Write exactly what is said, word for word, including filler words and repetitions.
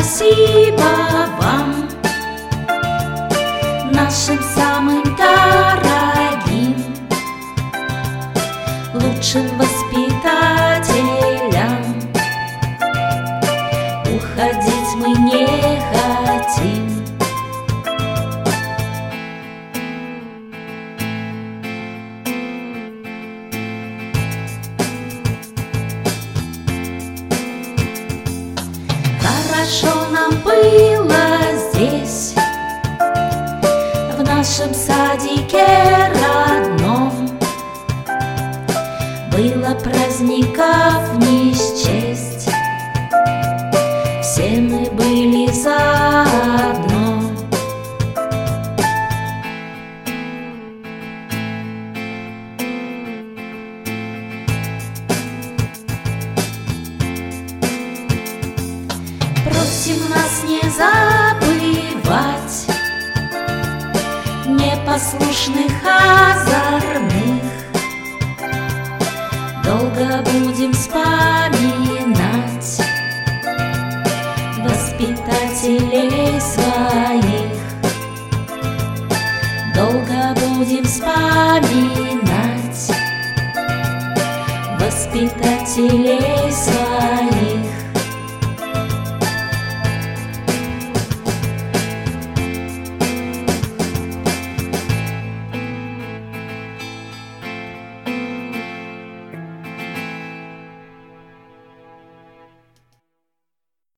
спасибо вам, нашим самым дорогим, лучшим воспитателям. Уходить мы не хотим. Хорошо нам было здесь, в нашем садике родном. Было праздников не счесть, все мы были заодно. Просим нас не забывать непослушных, озорных. Долго будем вспоминать воспитателей своих. Долго будем вспоминать воспитателей своих.